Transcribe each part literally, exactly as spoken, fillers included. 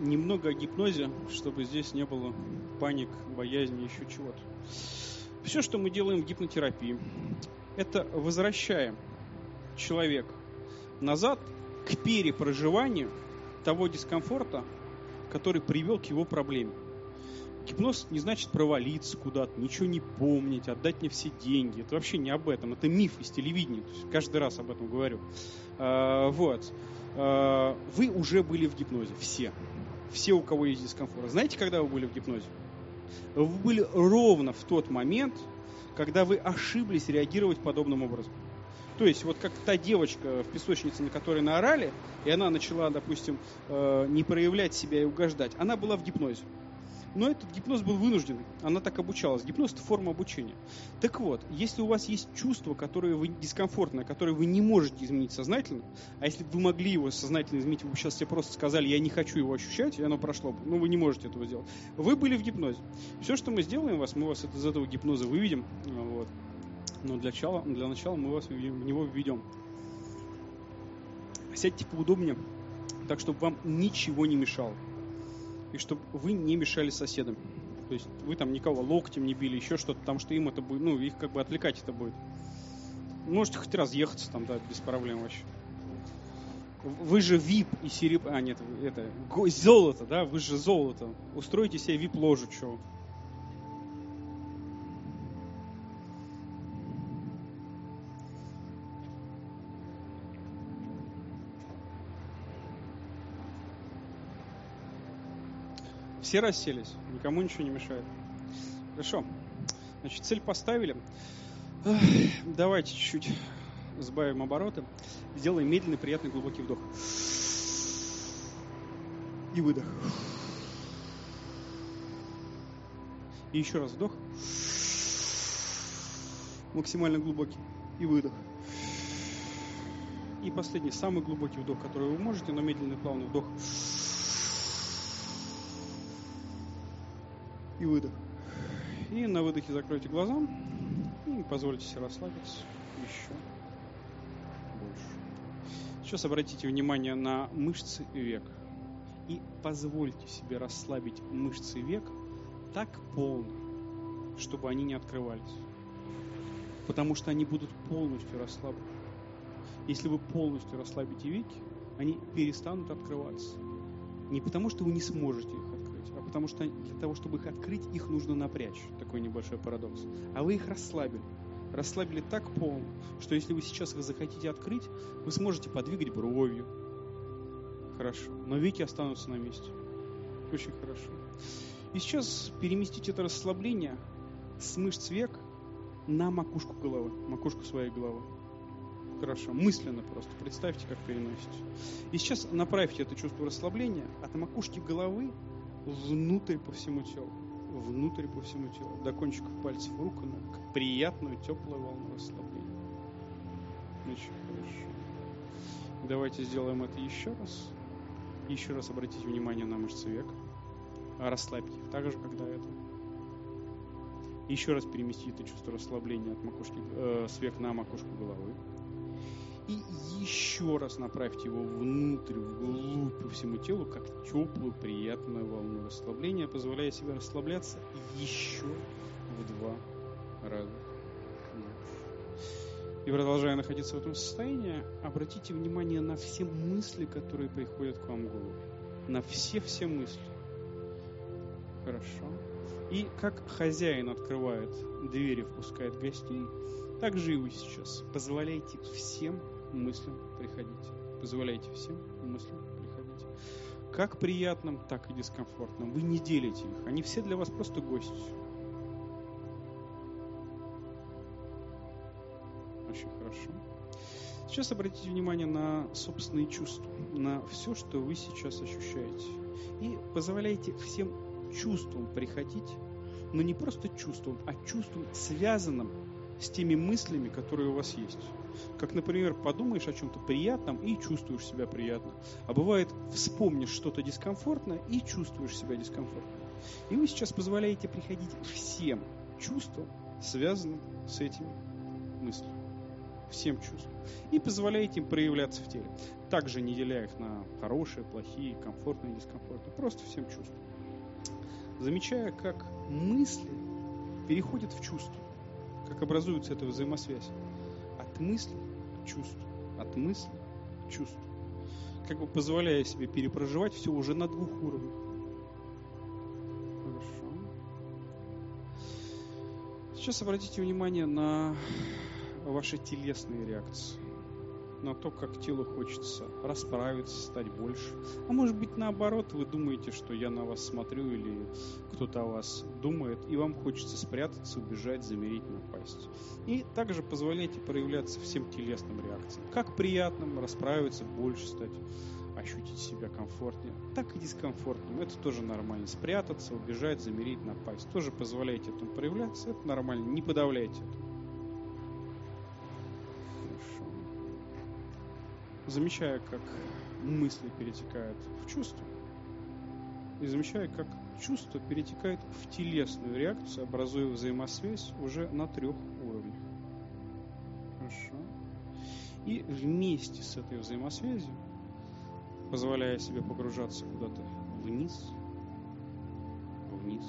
немного о гипнозе, чтобы здесь не было паник, боязни, еще чего-то. Все, что мы делаем в гипнотерапии, это возвращаем человека назад к перепроживанию того дискомфорта, который привел к его проблеме. Гипноз не значит провалиться куда-то, ничего не помнить, отдать мне все деньги. Это вообще не об этом. Это миф из телевидения. То есть каждый раз об этом говорю. А, вот. А, вы уже были в гипнозе. Все. Все, у кого есть дискомфорт. Знаете, когда вы были в гипнозе? Вы были ровно в тот момент, когда вы ошиблись реагировать подобным образом. То есть, вот как та девочка в песочнице, на которой наорали, и она начала, допустим, не проявлять себя и угождать. Она была в гипнозе. Но этот гипноз был вынужденный. Она так обучалась. Гипноз – это форма обучения. Так вот, если у вас есть чувство, которое вы дискомфортное, которое вы не можете изменить сознательно, а если бы вы могли его сознательно изменить, вы бы сейчас себе просто сказали, я не хочу его ощущать, и оно прошло бы. Но вы не можете этого сделать. Вы были в гипнозе. Все, что мы сделаем вас, мы вас из этого гипноза выведем. Вот. Но для начала, для начала мы вас в него введем. Сядьте поудобнее, так, чтобы вам ничего не мешало. И чтобы вы не мешали соседям. То есть вы там никого локтем не били, еще что-то, потому что им это будет, ну, их как бы отвлекать это будет. Можете хоть разъехаться там, да, без проблем вообще. Вы же вип и серебро... А, нет, это... Золото, да, вы же золото. Устройте себе вип-ложу, что. Все расселись, никому ничего не мешает. Хорошо. Значит, цель поставили. Давайте чуть-чуть сбавим обороты. Сделаем медленный, приятный, глубокий вдох. И выдох. И еще раз вдох. Максимально глубокий. И выдох. И последний, самый глубокий вдох, который вы можете, но медленный, плавный вдох. И выдох. И на выдохе закройте глаза и позвольте себе расслабиться еще больше. Сейчас обратите внимание на мышцы век и позвольте себе расслабить мышцы век так полно, чтобы они не открывались. Потому что они будут полностью расслаблены. Если вы полностью расслабите веки, они перестанут открываться. Не потому, что вы не сможете их открыть, а потому что для того, чтобы их открыть, их нужно напрячь. Такой небольшой парадокс. А вы их расслабили. Расслабили так полно, что если вы сейчас их захотите открыть, вы сможете подвигать бровью. Хорошо. Но веки останутся на месте. Очень хорошо. И сейчас переместите это расслабление с мышц век на макушку головы. Макушку своей головы. Хорошо. Мысленно просто. Представьте, как переносите. И сейчас направьте это чувство расслабления от макушки головы внутрь по всему телу. Внутрь по всему телу. До кончиков пальцев рук и ног. Приятную, теплую волну расслабления. Очень хорошо. Давайте сделаем это еще раз. Еще раз обратите внимание на мышцы век. Расслабьте их так же, как до этого. Еще раз переместите это чувство расслабления от макушки, э, с век на макушку головы. И еще раз направьте его внутрь, вглубь по всему телу, как теплую, приятную волну расслабления, позволяя себе расслабляться еще в два раза. И продолжая находиться в этом состоянии, обратите внимание на все мысли, которые приходят к вам в голову. На все-все мысли. Хорошо. И как хозяин открывает двери, впускает гостей, так же и вы сейчас. Позволяйте всем мыслям приходить. Позволяйте всем мыслям приходить. Как приятным, так и дискомфортным. Вы не делите их. Они все для вас просто гости. Очень хорошо. Сейчас обратите внимание на собственные чувства, на все, что вы сейчас ощущаете. И позволяйте всем чувствам приходить, но не просто чувствам, а чувствам, связанным с теми мыслями, которые у вас есть. Как, например, подумаешь о чем-то приятном и чувствуешь себя приятно. А бывает, вспомнишь что-то дискомфортное и чувствуешь себя дискомфортно. И вы сейчас позволяете приходить всем чувствам, связанным с этими мыслями. всем чувствам, и позволяете им проявляться в теле. Также не деля их на хорошие, плохие, комфортные, дискомфортные, просто всем чувствам. Замечая, как мысли переходят в чувства, как образуется эта взаимосвязь от мысли к чувству, от мысли к чувству, как бы позволяя себе перепроживать все уже на двух уровнях. Хорошо. Сейчас обратите внимание на ваши телесные реакции, на то, как телу хочется расправиться, стать больше. А может быть, наоборот, вы думаете, что я на вас смотрю или кто-то о вас думает, и вам хочется спрятаться, убежать, замереть, напасть. И также позволяйте проявляться всем телесным реакциям. Как приятным, расправиться, больше стать, ощутить себя комфортнее, так и дискомфортным. Это тоже нормально. Спрятаться, убежать, замереть, напасть. Тоже позволяйте этому проявляться. Это нормально. Не подавляйте это. Замечая, как мысли перетекают в чувства, и замечая, как чувства перетекают в телесную реакцию, образуя взаимосвязь уже на трех уровнях. Хорошо. И вместе с этой взаимосвязью, позволяя себе погружаться куда-то вниз, вниз,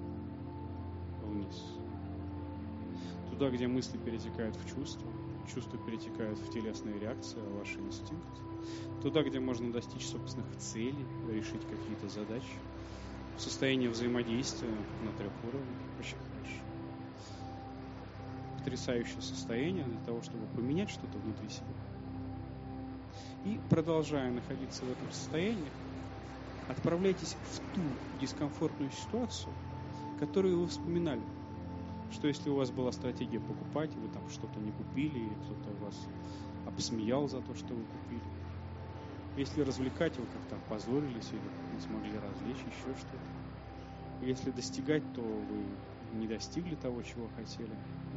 вниз, туда, где мысли перетекают в чувства, чувства перетекают в телесные реакции, ваши инстинкты. Туда, где можно достичь собственных целей, решить какие-то задачи. В состоянии взаимодействия на трех уровнях. Очень хорошо. Потрясающее состояние для того, чтобы поменять что-то внутри себя. И продолжая находиться в этом состоянии, отправляйтесь в ту дискомфортную ситуацию, которую вы вспоминали. Что если у вас была стратегия покупать, вы там что-то не купили, или кто-то вас обсмеял за то, что вы купили. Если развлекать, вы как-то опозорились или не смогли развлечь, еще что-то. Если достигать, то вы не достигли того, чего хотели.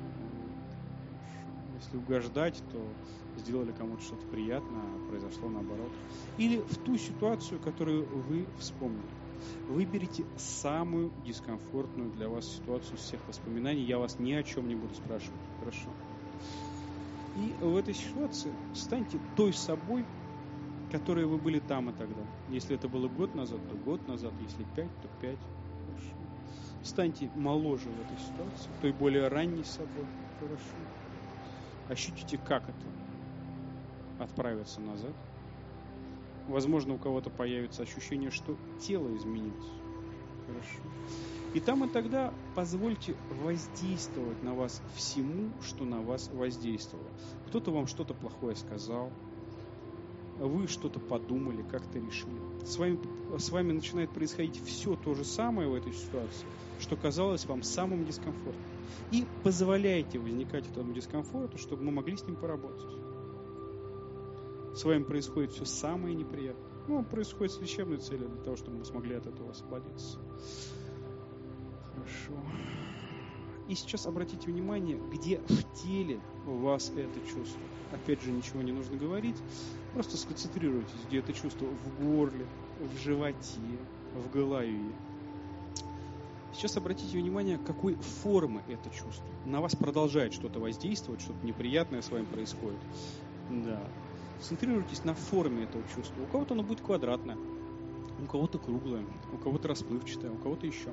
Если угождать, то сделали кому-то что-то приятное, а произошло наоборот. Или в ту ситуацию, которую вы вспомнили. Выберите самую дискомфортную для вас ситуацию из всех воспоминаний. Я вас ни о чем не буду спрашивать. Хорошо. И в этой ситуации станьте той собой, которой вы были там и тогда. Если это было год назад, то год назад. Если пять, то пять. Хорошо. Станьте моложе в этой ситуации, той более ранней собой. Хорошо. Ощутите, как это отправиться назад. Возможно, у кого-то появится ощущение, что тело изменилось. Хорошо. И там и тогда позвольте воздействовать на вас всему, что на вас воздействовало. Кто-то вам что-то плохое сказал, вы что-то подумали, как-то решили. С вами, с вами начинает происходить все то же самое в этой ситуации, что казалось вам самым дискомфортным. И позволяйте возникать этому дискомфорту, чтобы мы могли с ним поработать. С вами происходит все самое неприятное. Ну, происходит с лечебной целью, для того, чтобы мы смогли от этого освободиться. Хорошо. И сейчас обратите внимание, где в теле у вас это чувство. Опять же, ничего не нужно говорить. Просто сконцентрируйтесь, где это чувство в горле, в животе, в голове. Сейчас обратите внимание, какой формы это чувство. На вас продолжает что-то воздействовать, что-то неприятное с вами происходит. Да. Концентрируйтесь на форме этого чувства. У кого-то оно будет квадратное, у кого-то круглое, у кого-то расплывчатое, у кого-то еще.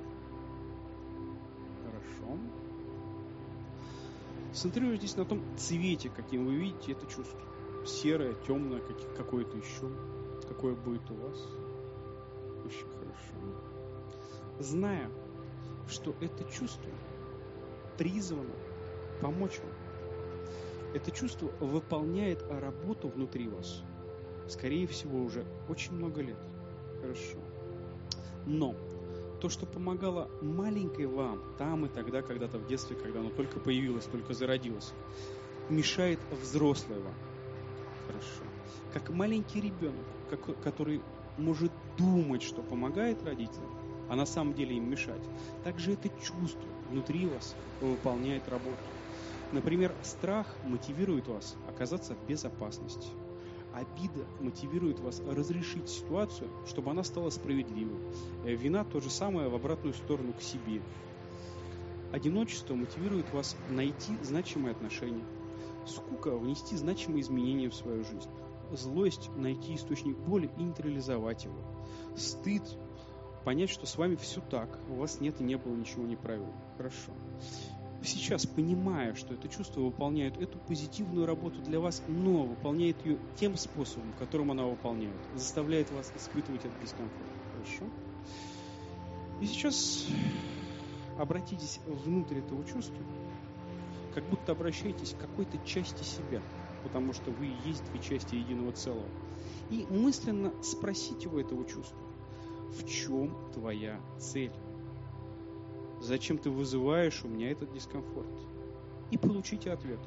Хорошо. Концентрируйтесь на том цвете, каким вы видите это чувство. Серое, темное, какое-то еще. Какое будет у вас. Очень хорошо. Зная, что это чувство призвано помочь вам. Это чувство выполняет работу внутри вас. Скорее всего, уже очень много лет. Хорошо. Но то, что помогало маленькой вам, там и тогда, когда-то в детстве, когда оно только появилось, только зародилось, мешает взрослой вам. Хорошо. Как маленький ребенок, как, который может думать, что помогает родителям, а на самом деле им мешать. Также это чувство внутри вас выполняет работу. Например, страх мотивирует вас оказаться в безопасности. Обида мотивирует вас разрешить ситуацию, чтобы она стала справедливой. Вина то же самое в обратную сторону к себе. Одиночество мотивирует вас найти значимые отношения. Скука – внести значимые изменения в свою жизнь. Злость – найти источник боли и нейтрализовать его. Стыд – понять, что с вами все так, у вас нет и не было ничего неправильного. Хорошо. Сейчас, понимая, что это чувство выполняет эту позитивную работу для вас, но выполняет ее тем способом, которым она выполняет, заставляет вас испытывать этот дискомфорт. Хорошо? И сейчас обратитесь внутрь этого чувства, как будто обращаетесь к какой-то части себя, потому что вы и есть две части единого целого. И мысленно спросите у этого чувства, в чем твоя цель? Зачем ты вызываешь у меня этот дискомфорт? И получите ответ.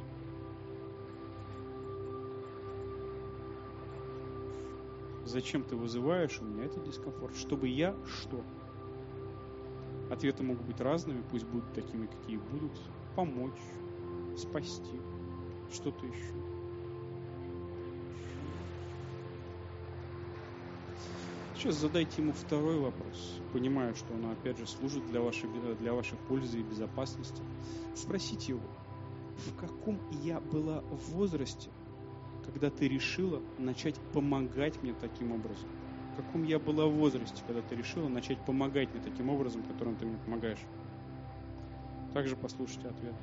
Зачем ты вызываешь у меня этот дискомфорт? Чтобы я что? Ответы могут быть разными, пусть будут такими, какие будут. Помочь, спасти, что-то еще. Сейчас задайте ему второй вопрос, понимая, что он опять же служит для вашей, для вашей пользы и безопасности. Спросите его, в каком я была в возрасте, когда ты решила начать помогать мне таким образом? В каком я была в возрасте, когда ты решила начать помогать мне таким образом, которым ты мне помогаешь? Также послушайте ответ.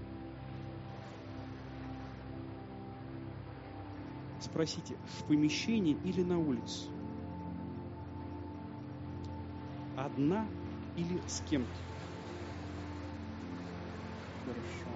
Спросите, в помещении или на улице? Одна или с кем-то? Хорошо.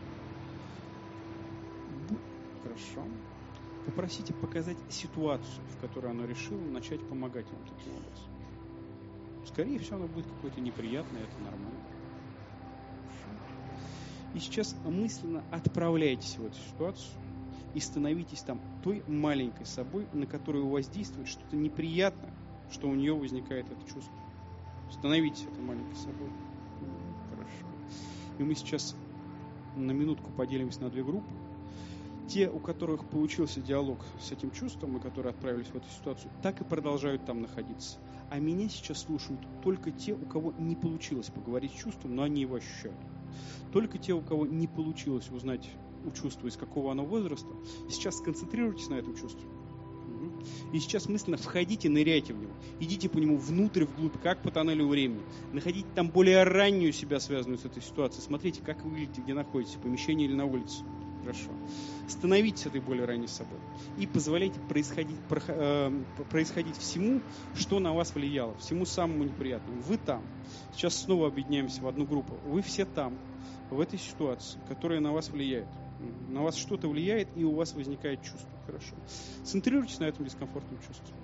Хорошо. Попросите показать ситуацию, в которой она решила начать помогать вам таким образом. Скорее всего, она будет какой-то неприятной, это нормально. Хорошо. И сейчас мысленно отправляйтесь в эту ситуацию и становитесь там той маленькой собой, на которую воздействует что-то неприятное, что у нее возникает это чувство. Становитесь этой маленькой собой. Хорошо. И мы сейчас на минутку поделимся на две группы. Те, у которых получился диалог с этим чувством, и которые отправились в эту ситуацию, так и продолжают там находиться. А меня сейчас слушают только те, у кого не получилось поговорить с чувством, но они его ощущают. Только те, у кого не получилось узнать у чувства, из какого оно возраста, сейчас сконцентрируйтесь на этом чувстве. И сейчас мысленно входите, ныряйте в него. Идите по нему внутрь, вглубь, как по тоннелю времени. Находите там более раннюю себя, связанную с этой ситуацией. Смотрите, как вы выглядите, где находитесь, в помещении или на улице. Хорошо. Становитесь этой более ранней собой. И позволяйте происходить, происходить всему, что на вас влияло. Всему самому неприятному. Вы там. Сейчас снова объединяемся в одну группу. Вы все там, в этой ситуации, которая на вас влияет. На вас что-то влияет, и у вас возникает чувство. Хорошо. Центрируйтесь на этом дискомфортном чувстве.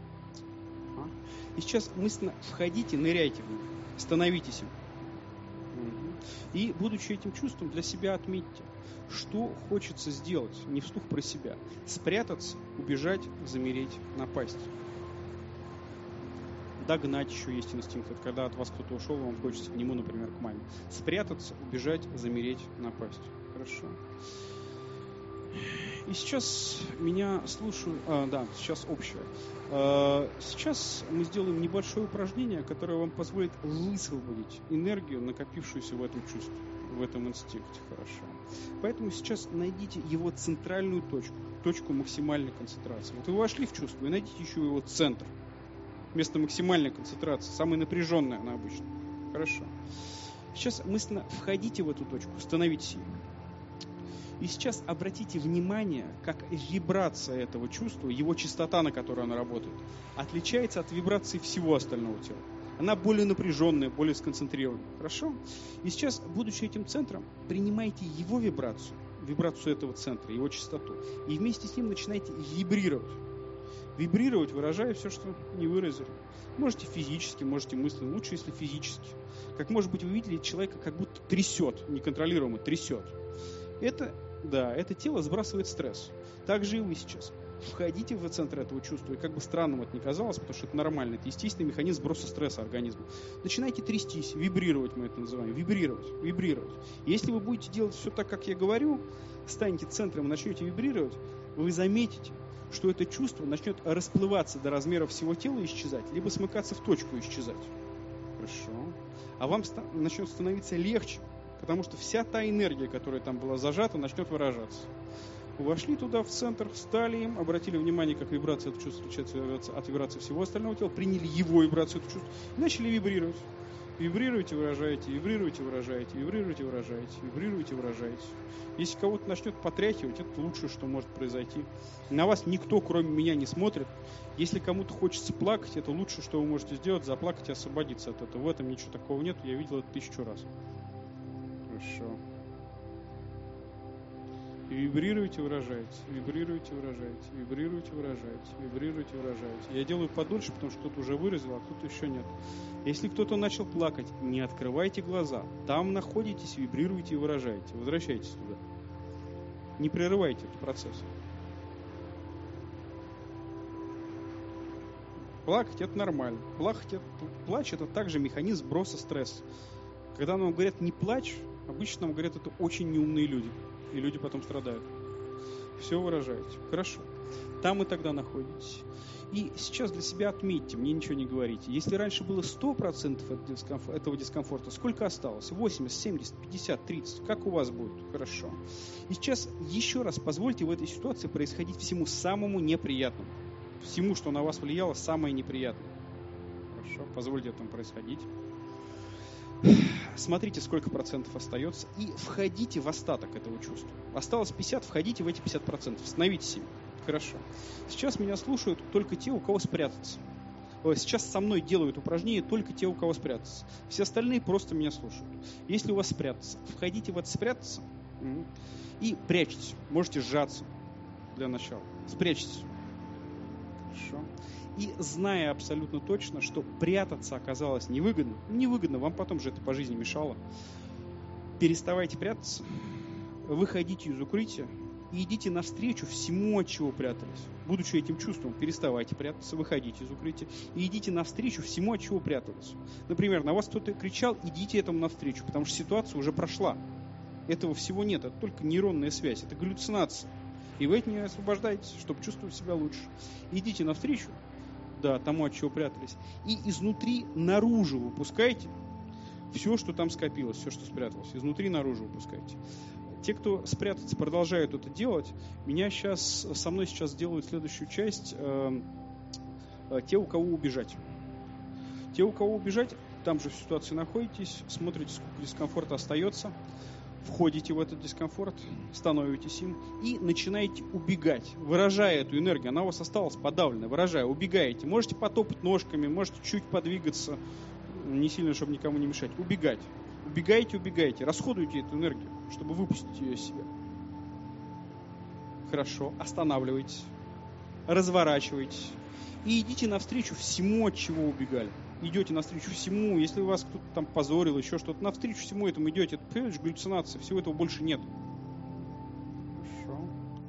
И сейчас мысленно входите, ныряйте в него. Становитесь им. И, будучи этим чувством, для себя отметьте, что хочется сделать, не вслух про себя. Спрятаться, убежать, замереть, напасть. Догнать еще есть инстинкт. Это когда от вас кто-то ушел, вам хочется к нему, например, к маме. Спрятаться, убежать, замереть, напасть. Хорошо. И сейчас меня слушаю... А, да, сейчас общее. А, сейчас мы сделаем небольшое упражнение, которое вам позволит высвободить энергию, накопившуюся в этом чувстве, в этом инстинкте. Хорошо. Поэтому сейчас найдите его центральную точку, точку максимальной концентрации. Вот вы вошли в чувство, и найдите еще его центр. Место максимальной концентрации, самое напряженное она обычно. Хорошо. Сейчас мысленно входите в эту точку, становитесь ее. И сейчас обратите внимание, как вибрация этого чувства, его частота, на которой оно работает, отличается от вибрации всего остального тела. Она более напряженная, более сконцентрированная. Хорошо? И сейчас, будучи этим центром, принимайте его вибрацию, вибрацию этого центра, его частоту, и вместе с ним начинайте вибрировать. Вибрировать, выражая все, что не выразили. Можете физически, можете мысленно, лучше, если физически. Как, может быть, вы видели человека, как будто трясет, неконтролируемо трясет. Это, да, это тело сбрасывает стресс. Так же и вы сейчас. Входите в центр этого чувства, и как бы странным это ни казалось, потому что это нормально, это естественный механизм сброса стресса организма. Начинайте трястись, вибрировать, мы это называем, вибрировать, вибрировать. И если вы будете делать все так, как я говорю, станете центром и начнете вибрировать, вы заметите, что это чувство начнет расплываться до размера всего тела и исчезать, либо смыкаться в точку и исчезать. Хорошо. А вам ста- начнет становиться легче, потому что вся та энергия, которая там была зажата, начнет выражаться. Вошли туда, в центр, встали им, обратили внимание, как вибрация этого чувства отличается от вибрации всего остального тела, приняли его вибрацию этого чувства и начали вибрировать. Вибрируйте, выражаете, вибрируйте, выражаете, вибрируйте, выражаете, вибрируйте, выражаете. Если кого-то начнет потряхивать, это лучшее, что может произойти. На вас никто, кроме меня, не смотрит. Если кому-то хочется плакать, это лучшее, что вы можете сделать, заплакать и освободиться от этого. В этом ничего такого нет, я видел это тысячу раз. Хорошо. Вибрируйте, выражаете, вибрируйте, выражаете, вибрируйте, выражаете, вибрируйте, выражаете. Я делаю подольше, потому что кто-то уже выразил, а кто-то еще нет. Если кто-то начал плакать, не открывайте глаза. Там находитесь, вибрируйте и выражаете. Возвращайтесь туда. Не прерывайте этот процесс. Плакать – это нормально. Плакать это, плач – это также механизм сброса стресса. Когда нам говорят «не плачь», обычно нам говорят это очень неумные люди. И люди потом страдают. Все выражаете. Хорошо. Там и тогда находитесь. И сейчас для себя отметьте, мне ничего не говорите. Если раньше было сто процентов этого дискомфорта, сколько осталось? восемьдесят, семьдесят, пятьдесят, тридцать. Как у вас будет? Хорошо. И сейчас еще раз позвольте в этой ситуации происходить всему самому неприятному. Всему, что на вас влияло, самое неприятное. Хорошо. Позвольте этому происходить. Смотрите, сколько процентов остается, и входите в остаток этого чувства. Осталось пятьдесят, входите в эти пятьдесят процентов. Становитесь ими. Хорошо. Сейчас меня слушают только те, у кого спрятаться. Сейчас со мной делают упражнения только те, у кого спрятаться. Все остальные просто меня слушают. Если у вас спрятаться, входите в это спрятаться и прячьтесь. Можете сжаться для начала. Спрячьтесь. Хорошо. И зная абсолютно точно, что прятаться оказалось невыгодно, невыгодно, вам потом же это по жизни мешало, переставайте прятаться, выходите из укрытия и идите навстречу всему, от чего прятались. Будучи этим чувством, переставайте прятаться, выходите из укрытия и идите навстречу всему, от чего прятались. Например, на вас кто-то кричал, идите этому навстречу, потому что ситуация уже прошла. Этого всего нет, это только нейронная связь, это галлюцинация. И вы от нее освобождаетесь, чтобы чувствовать себя лучше. Идите навстречу, да, тому, от чего прятались. И изнутри наружу выпускайте все, что там скопилось, все, что спряталось. Изнутри наружу выпускайте. Те, кто спрятаться, продолжают это делать, меня сейчас, со мной сейчас делают следующую часть. Э, э, те, у кого убежать. Те, у кого убежать, там же в ситуации находитесь, смотрите, сколько дискомфорта остается. Входите в этот дискомфорт, становитесь им и начинаете убегать, выражая эту энергию. Она у вас осталась подавленная, выражая, убегаете. Можете потопать ножками, можете чуть подвигаться, не сильно, чтобы никому не мешать. Убегать. Убегайте, убегайте. Расходуйте эту энергию, чтобы выпустить ее из себя. Хорошо. Останавливайтесь. Разворачивайтесь. И идите навстречу всему, от чего убегали. Идете навстречу всему, если вас кто-то там позорил, еще что-то, навстречу всему этому идете, это, понимаешь, галлюцинация, всего этого больше нет. Хорошо.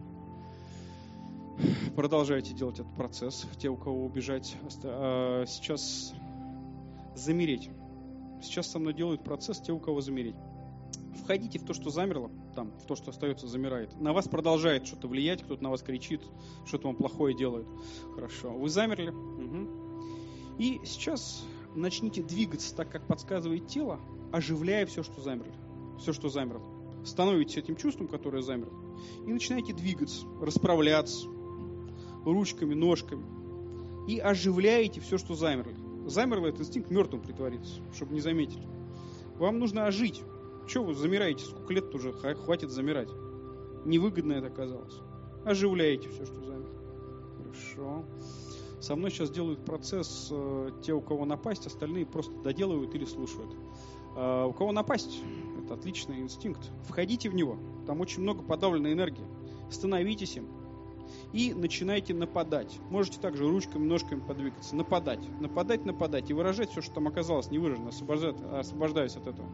Продолжайте делать этот процесс, те, у кого убежать. Сейчас замереть. Сейчас со мной делают процесс те, у кого замереть. Входите в то, что замерло, там, в то, что остается, замирает. На вас продолжает что-то влиять, кто-то на вас кричит, что-то вам плохое делает. Хорошо. Вы замерли? Угу. И сейчас начните двигаться так, как подсказывает тело, оживляя все, что замерло. Все, что замерло. Становитесь этим чувством, которое замерло, и начинаете двигаться, расправляться ручками, ножками. И оживляете все, что замерло. Замерло, этот инстинкт мертвым притворится, чтобы не заметили. Вам нужно ожить. Чего вы замираете? Сколько лет уже? Хватит замирать. Невыгодно это оказалось. Оживляете все, что замерло. Хорошо. Со мной сейчас делают процесс э, те, у кого напасть, остальные просто доделывают или слушают. Э, у кого напасть, это отличный инстинкт. Входите в него, там очень много подавленной энергии. Становитесь им и начинайте нападать. Можете также ручками, ножками подвигаться. Нападать, нападать, нападать и выражать все, что там оказалось невыражено, освобождаясь от этого.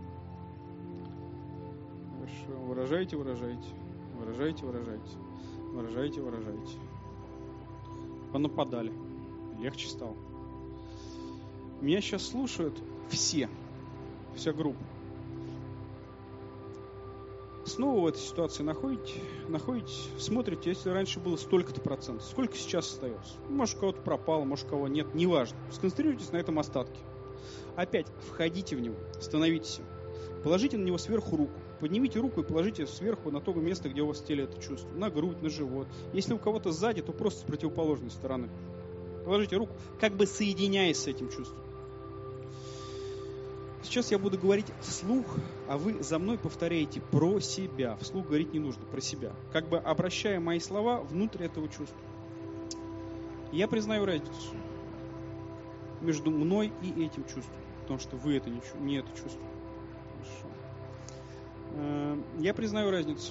Хорошо, выражайте, выражайте, выражайте, выражайте, выражайте, выражайте. Понападали. Легче стало. Меня сейчас слушают все, вся группа. Снова в этой ситуации находите, находитесь, смотрите, если раньше было столько-то процентов, сколько сейчас остается. Может, у кого-то пропало, может, у кого нет, неважно. Сконцентрируйтесь на этом остатке. Опять входите в него, становитесь им. Положите на него сверху руку. Поднимите руку и положите сверху на то место, где у вас в теле это чувство. На грудь, на живот. Если у кого-то сзади, то просто с противоположной стороны. Положите руку, как бы соединяясь с этим чувством. Сейчас я буду говорить вслух, а вы за мной повторяете про себя. Вслух говорить не нужно, про себя. Как бы обращая мои слова внутрь этого чувства. Я признаю разницу между мной и этим чувством. Потому что вы это не, не это чувство. Хорошо. Я признаю разницу.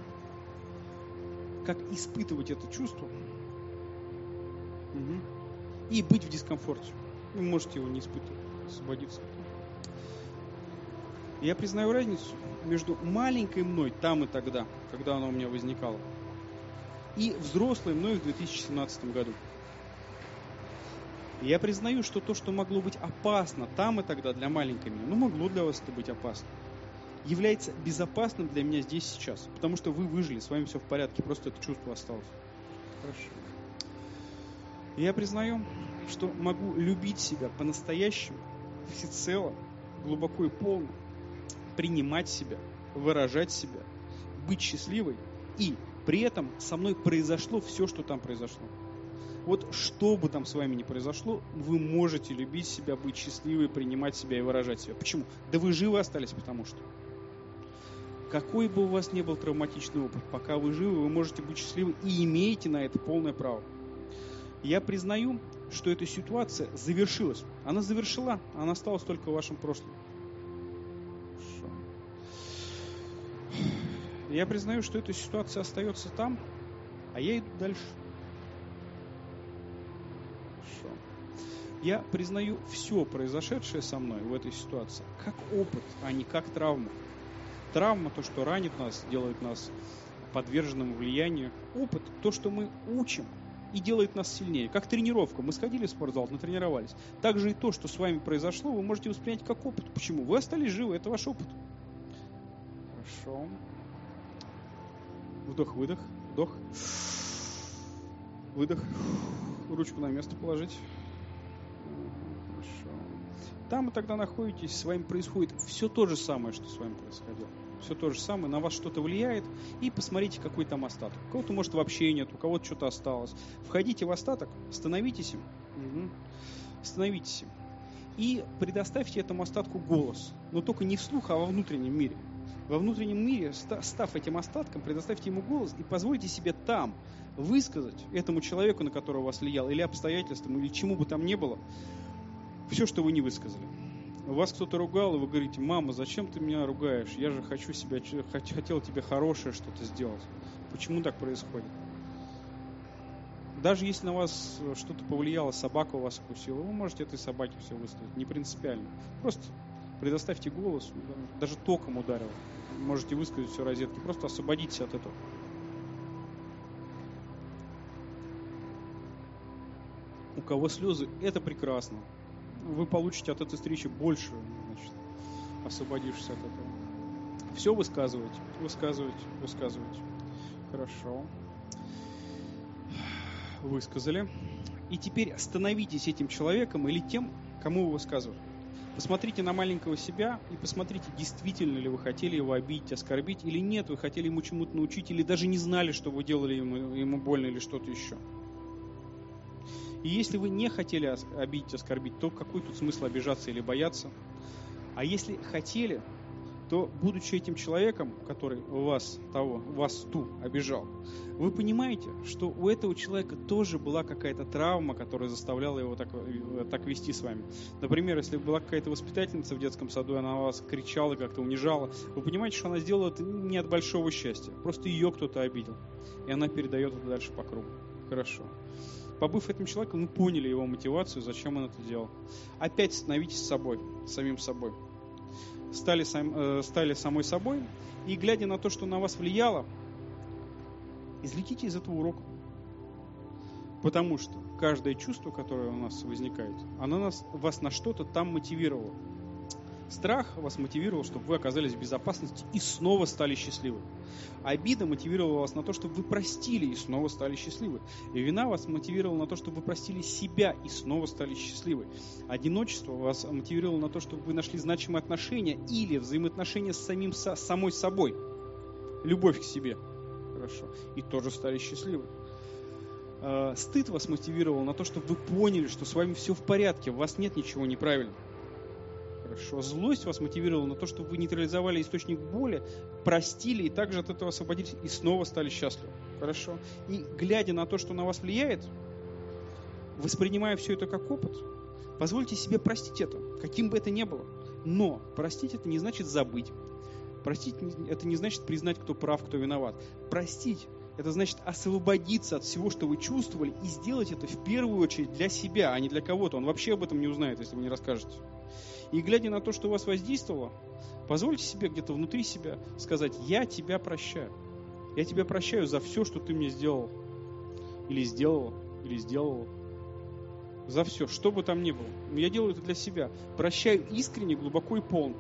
Как испытывать это чувство. Угу. И быть в дискомфорте. Вы можете его не испытывать, освободиться. Я признаю разницу между маленькой мной там и тогда, когда она у меня возникала, и взрослой мной в две тысячи семнадцатом году. Я признаю, что то, что могло быть опасно там и тогда для маленькой меня, ну могло для вас это быть опасно, является безопасным для меня здесь сейчас, потому что вы выжили, с вами все в порядке, просто это чувство осталось. Хорошо. Я признаю, что могу любить себя по-настоящему, всецело, глубоко и полно, принимать себя, выражать себя, быть счастливой, и при этом со мной произошло все, что там произошло. Вот что бы там с вами ни произошло, вы можете любить себя, быть счастливой, принимать себя и выражать себя. Почему? Да вы живы остались, потому что. Какой бы у вас ни был травматичный опыт, пока вы живы, вы можете быть счастливы и имеете на это полное право. Я признаю, что эта ситуация завершилась. Она завершила, она осталась только в вашем прошлом. Я признаю, что эта ситуация остается там, а я иду дальше. Хорошо. Я признаю все произошедшее со мной в этой ситуации как опыт, а не как травму. Травма, то, что ранит нас, делает нас подверженным влиянию. Опыт, то, что мы учим и делает нас сильнее. Как тренировка. Мы сходили в спортзал, натренировались. Также и то, что с вами произошло, вы можете воспринять как опыт. Почему? Вы остались живы, это ваш опыт. Хорошо. Вдох-выдох, вдох, выдох, ручку на место положить. Хорошо. Там и тогда находитесь, с вами происходит все то же самое, что с вами происходило. Все то же самое, на вас что-то влияет, и посмотрите, какой там остаток. У кого-то, может, вообще нет, у кого-то что-то осталось. Входите в остаток, становитесь им, угу. становитесь им, и предоставьте этому остатку голос, но только не вслух, а во внутреннем мире. Во внутреннем мире, став этим остатком, предоставьте ему голос и позвольте себе там высказать этому человеку, на которого вас влиял, или обстоятельствам, или чему бы там ни было, все, что вы не высказали. Вас кто-то ругал, и вы говорите: мама, зачем ты меня ругаешь? Я же хочу себя, хотел тебе хорошее что-то сделать. Почему так происходит? Даже если на вас что-то повлияло, собака у вас укусила, вы можете этой собаке все высказать, не принципиально. Просто предоставьте голос, даже током ударил. Можете высказать все розетки, просто освободитесь от этого. У кого слезы, это прекрасно. Вы получите от этой встречи больше, значит, освободившись от этого. Все высказывайте, высказывайте, высказывайте. Хорошо. Высказали. И теперь становитесь этим человеком или тем, кому вы высказывали. Посмотрите на маленького себя и посмотрите, действительно ли вы хотели его обидеть, оскорбить, или нет, вы хотели ему чему-то научить, или даже не знали, что вы делали ему, ему больно или что-то еще. И если вы не хотели обидеть, оскорбить, то какой тут смысл обижаться или бояться? А если хотели, то, будучи этим человеком, который вас того, вас ту обижал, вы понимаете, что у этого человека тоже была какая-то травма, которая заставляла его так, так вести с вами. Например, если была какая-то воспитательница в детском саду, и она вас кричала, как-то унижала, вы понимаете, что она сделала это не от большого счастья, просто ее кто-то обидел, и она передает это дальше по кругу. Хорошо. Побыв этим человеком, мы поняли его мотивацию, зачем он это делал. Опять становитесь собой, самим собой. Стали, сам, э, стали самой собой, и глядя на то, что на вас влияло, извлеките из этого урока. Потому что каждое чувство, которое у нас возникает, оно нас, вас на что-то там мотивировало. Страх вас мотивировал, чтобы вы оказались в безопасности и снова стали счастливы. Обида мотивировала вас на то, чтобы вы простили и снова стали счастливы. И вина вас мотивировала на то, чтобы вы простили себя и снова стали счастливы. Одиночество вас мотивировало на то, чтобы вы нашли значимые отношения или взаимоотношения с самим с самой собой. Любовь к себе. Хорошо. И тоже стали счастливы. Стыд вас мотивировал на то, чтобы вы поняли, что с вами все в порядке, у вас нет ничего неправильного. Хорошо. Злость вас мотивировала на то, чтобы вы нейтрализовали источник боли, простили и также от этого освободились и снова стали счастливы. Хорошо. И глядя на то, что на вас влияет, воспринимая все это как опыт, позвольте себе простить это, каким бы это ни было. Но простить это не значит забыть. Простить это не значит признать, кто прав, кто виноват. Простить это значит освободиться от всего, что вы чувствовали, и сделать это в первую очередь для себя, а не для кого-то. Он вообще об этом не узнает, если вы не расскажете. И глядя на то, что у вас воздействовало, позвольте себе где-то внутри себя сказать: я тебя прощаю. Я тебя прощаю за все, что ты мне сделал. Или сделала, или сделала. За все, что бы там ни было. Я делаю это для себя. Прощаю искренне, глубоко и полно.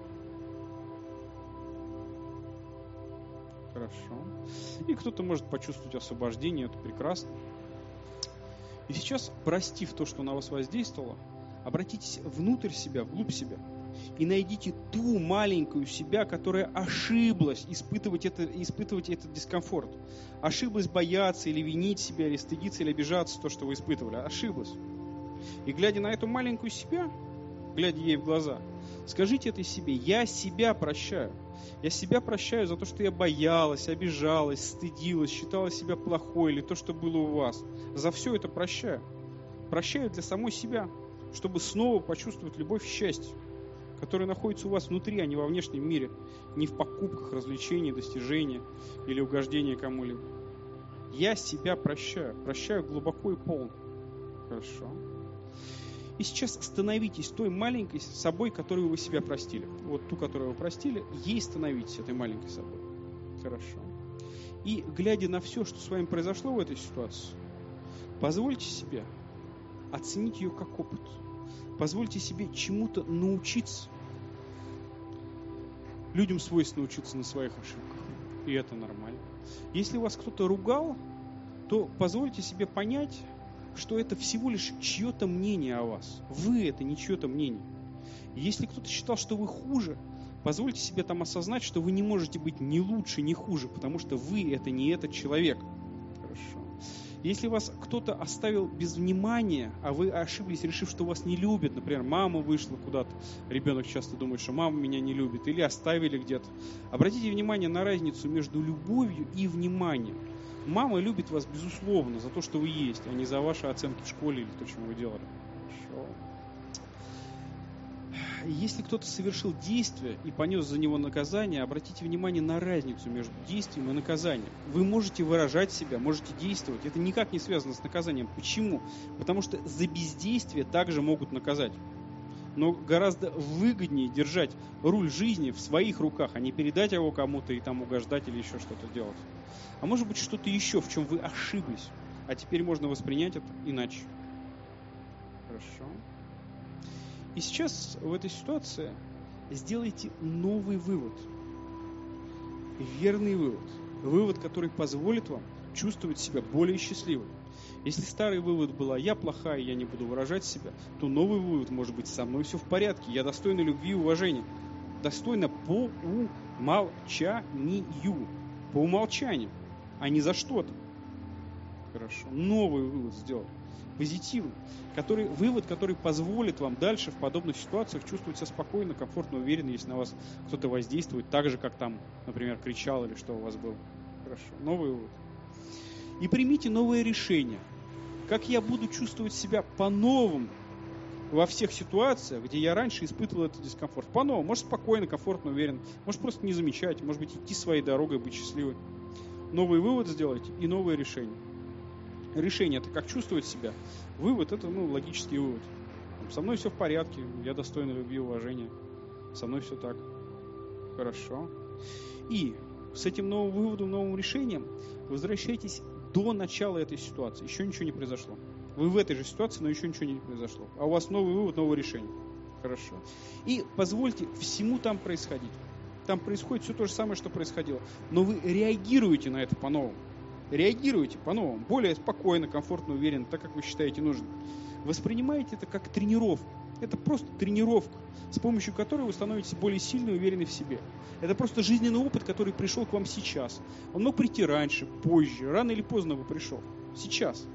Хорошо. И кто-то может почувствовать освобождение, это прекрасно. И сейчас, простив то, что на вас воздействовало, обратитесь внутрь себя, вглубь себя, и найдите ту маленькую себя, которая ошиблась испытывать, это, испытывать этот дискомфорт. Ошиблась бояться или винить себя, или стыдиться, или обижаться то, что вы испытывали. Ошиблась. И глядя на эту маленькую себя, глядя ей в глаза, скажите этой себе: я себя прощаю. Я себя прощаю за то, что я боялась, обижалась, стыдилась, считала себя плохой, или то, что было у вас. За все это прощаю. Прощаю для самой себя, чтобы снова почувствовать любовь и счастье, которые находятся у вас внутри, а не во внешнем мире, не в покупках, развлечениях, достижениях или угождения кому-либо. Я себя прощаю, прощаю глубоко и полно. Хорошо. И сейчас становитесь той маленькой собой, которую вы себя простили. Вот ту, которую вы простили, ей становитесь этой маленькой собой. Хорошо. И глядя на все, что с вами произошло в этой ситуации, позвольте себе оценить ее как опыт. Позвольте себе чему-то научиться. Людям свойственно учиться на своих ошибках. И это нормально. Если вас кто-то ругал, то позвольте себе понять, что это всего лишь чье-то мнение о вас. Вы — это не чье-то мнение. Если кто-то считал, что вы хуже, позвольте себе там осознать, что вы не можете быть ни лучше, ни хуже, потому что вы — это не этот человек. Хорошо. Если вас кто-то оставил без внимания, а вы ошиблись, решив, что вас не любят, например, мама вышла куда-то, ребенок часто думает, что мама меня не любит, или оставили где-то, обратите внимание на разницу между любовью и вниманием. Мама любит вас, безусловно, за то, что вы есть, а не за ваши оценки в школе или то, что вы делали. Хорошо. Если кто-то совершил действие и понес за него наказание, обратите внимание на разницу между действием и наказанием. Вы можете выражать себя, можете действовать. Это никак не связано с наказанием. Почему? Потому что за бездействие также могут наказать. Но гораздо выгоднее держать руль жизни в своих руках, а не передать его кому-то и там угождать или еще что-то делать. А может быть что-то еще, в чем вы ошиблись, а теперь можно воспринять это иначе. Хорошо. И сейчас в этой ситуации сделайте новый вывод. Верный вывод. Вывод, который позволит вам чувствовать себя более счастливым. Если старый вывод был: я плохая, я не буду выражать себя, то новый вывод может быть: со мной все в порядке, я достойна любви и уважения. Достойна по умолчанию. По умолчанию, а не за что-то. Хорошо. Новый вывод сделал. Позитивный. Который, вывод, который позволит вам дальше в подобных ситуациях чувствовать себя спокойно, комфортно, уверенно, если на вас кто-то воздействует так же, как там, например, кричал или что у вас было. Хорошо. Новый вывод. И примите новое решение. Как я буду чувствовать себя по-новому во всех ситуациях, где я раньше испытывал этот дискомфорт. По-новому. Может, спокойно, комфортно, уверенно. Может, просто не замечать. Может быть, идти своей дорогой, быть счастливой. Новый вывод сделайте и новое решение. Решение — это как чувствовать себя. Вывод — это ну, логический вывод. Со мной все в порядке, я достойна любви и уважения. Со мной все так. Хорошо. И с этим новым выводом, новым решением возвращайтесь до начала этой ситуации. Еще ничего не произошло. Вы в этой же ситуации, но еще ничего не произошло. А у вас новый вывод, новое решение. Хорошо. И позвольте всему там происходить. Там происходит все то же самое, что происходило. Но вы реагируете на это по-новому. Реагируете по-новому. Более спокойно, комфортно, уверенно, так, как вы считаете нужным. Воспринимаете это как тренировку. Это просто тренировка, с помощью которой вы становитесь более сильны и уверены в себе. Это просто жизненный опыт, который пришел к вам сейчас. Он мог прийти раньше, позже, рано или поздно вы пришел. Сейчас.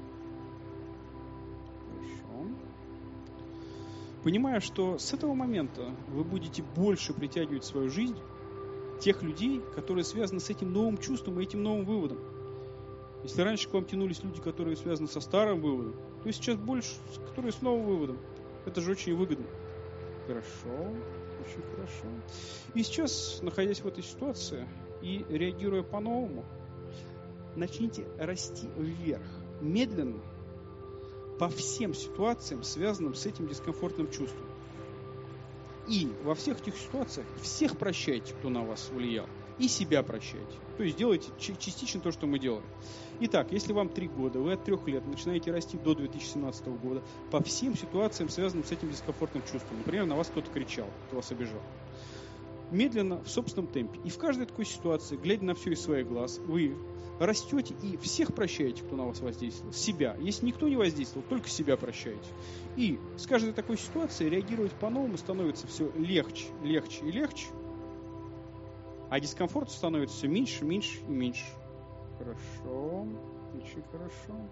Хорошо. Понимая, что с этого момента вы будете больше притягивать в свою жизнь тех людей, которые связаны с этим новым чувством и этим новым выводом. Если раньше к вам тянулись люди, которые связаны со старым выводом, то сейчас больше, которые с новым выводом. Это же очень выгодно. Хорошо, очень хорошо. И сейчас, находясь в этой ситуации и реагируя по-новому, начните расти вверх, медленно, по всем ситуациям, связанным с этим дискомфортным чувством. И во всех этих ситуациях всех прощайте, кто на вас влиял, и себя прощайте. То есть делайте частично то, что мы делаем. Итак, если вам три года, вы от трех лет начинаете расти до две тысячи семнадцатого года по всем ситуациям, связанным с этим дискомфортным чувством. Например, на вас кто-то кричал, кто вас обижал. Медленно, в собственном темпе. И в каждой такой ситуации, глядя на все из своих глаз, вы растете и всех прощаете, кто на вас воздействовал. Себя. Если никто не воздействовал, только себя прощаете. И с каждой такой ситуацией реагировать по-новому становится все легче, легче и легче. А дискомфорт становится все меньше, меньше и меньше. Хорошо. Очень хорошо.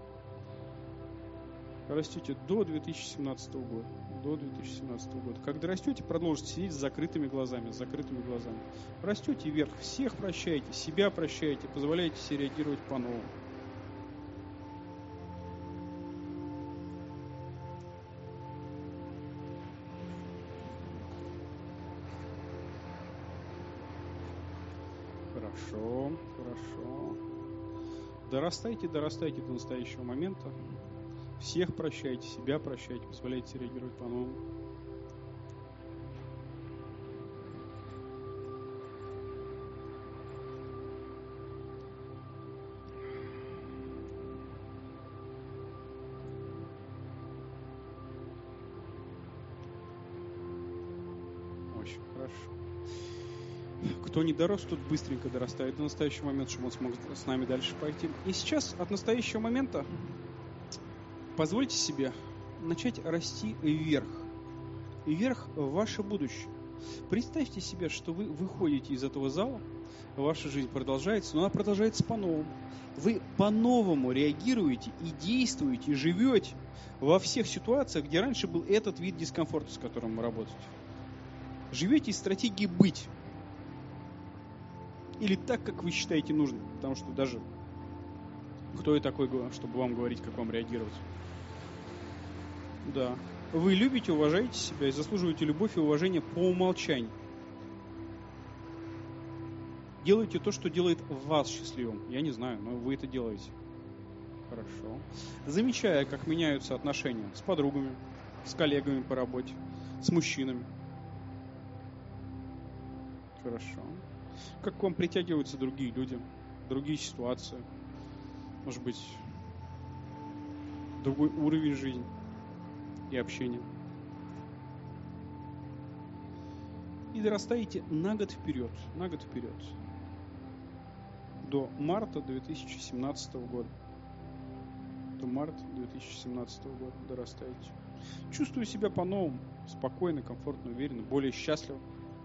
Растете до две тысячи семнадцатого года. До две тысячи семнадцатого года. Когда растете, продолжите сидеть с закрытыми глазами, с закрытыми глазами. Растете вверх, всех прощаете, себя прощаете, позволяете себе реагировать по-новому. Хорошо, хорошо. Дорастайте, дорастайте до настоящего момента. Всех прощайте, себя прощайте, позволяйте себе реагировать по-новому. Очень хорошо. Кто не дорос, тот быстренько дорастает до настоящего момента, чтобы он смог с нами дальше пойти. И сейчас от настоящего момента позвольте себе начать расти вверх. Вверх в ваше будущее. Представьте себе, что вы выходите из этого зала, ваша жизнь продолжается, но она продолжается по-новому. Вы по-новому реагируете и действуете, и живете во всех ситуациях, где раньше был этот вид дискомфорта, с которым вы работаете. Живете из стратегии «быть». Или так, как вы считаете нужным. Потому что даже кто я такой, чтобы вам говорить, как вам реагировать. Да. Вы любите, уважаете себя и заслуживаете любовь и уважение по умолчанию. Делайте то, что делает вас счастливым. Я не знаю, но вы это делаете. Хорошо. Замечая, как меняются отношения с подругами, с коллегами по работе, с мужчинами. Хорошо. Как к вам притягиваются другие люди, другие ситуации. Может быть, другой уровень жизни и общения. И дорастаете на год вперед, на год вперед. До марта две тысячи семнадцатого года. До марта две тысячи семнадцатого года дорастаете. Чувствую себя по-новому, спокойно, комфортно, уверенно, более счастливо.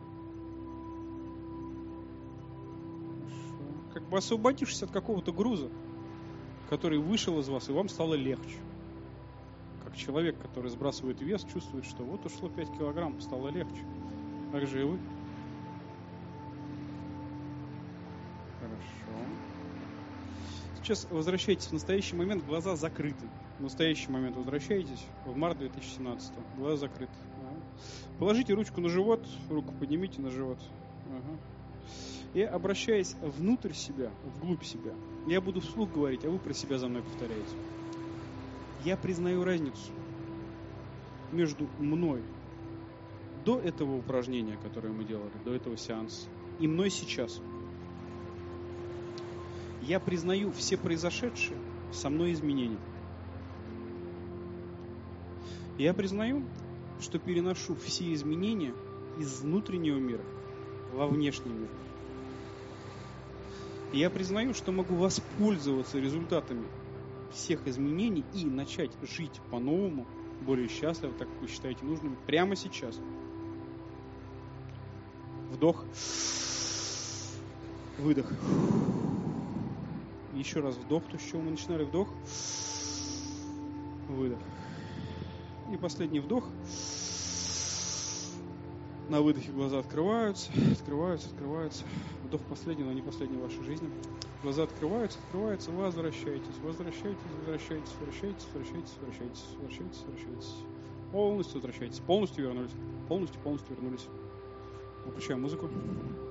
Как бы освободившись от какого-то груза, который вышел из вас, и вам стало легче. Как человек, который сбрасывает вес, чувствует, что вот ушло пять килограмм, стало легче. Так же и вы. Хорошо. Сейчас возвращайтесь в настоящий момент, глаза закрыты. В настоящий момент возвращайтесь в март две тысячи семнадцатого. Глаза закрыты. Ага. Положите ручку на живот, руку поднимите на живот. Ага. И обращаясь внутрь себя, вглубь себя, я буду вслух говорить, а вы про себя за мной повторяете. Я признаю разницу между мной до этого упражнения, которое мы делали, до этого сеанса, и мной сейчас. Я признаю все произошедшие со мной изменения. Я признаю что переношу все изменения из внутреннего мира во внешний мир. И я признаю, что могу воспользоваться результатами всех изменений и начать жить по-новому, более счастливо, так как вы считаете нужным, прямо сейчас. Вдох. Выдох. Еще раз вдох, то, с чего мы начинали. Вдох. Выдох. И последний вдох. На выдохе глаза открываются, открываются, открываются. Вдох последний, но не последний в вашей жизни. Глаза открываются, открываются, возвращайтесь, возвращайтесь, возвращайтесь, возвращайтесь, возвращайтесь, возвращайтесь, возвращайтесь, возвращайтесь. Полностью возвращайтесь, полностью вернулись, полностью, полностью вернулись. Выключаем музыку.